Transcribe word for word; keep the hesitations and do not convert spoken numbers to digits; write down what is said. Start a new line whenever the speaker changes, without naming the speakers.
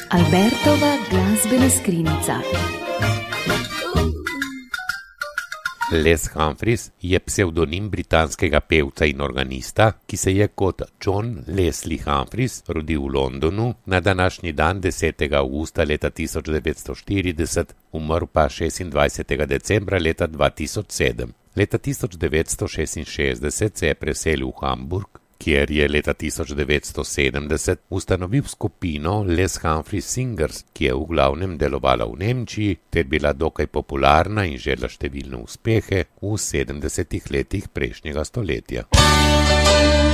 Albertova glasbena skrinjica.
Les Humphries je psevdonim britanskega pevca in organista, ki se je kot John Leslie Humphries rodil v Londonu na današnji dan desetega avgusta leta tisoč devetsto štirideset, umrl pa šestindvajsetega decembra leta dva tisoč sedem. Leta tisoč devetsto šestinšestdeset se je preselil v Hamburg, kjer je leta tisoč devetsto sedemdeset ustanovil skupino Les Humphries Singers, ki je v glavnem delovala v Nemčiji ter bila dokaj popularna in žela številne uspehe v sedemdesetih letih prejšnjega stoletja.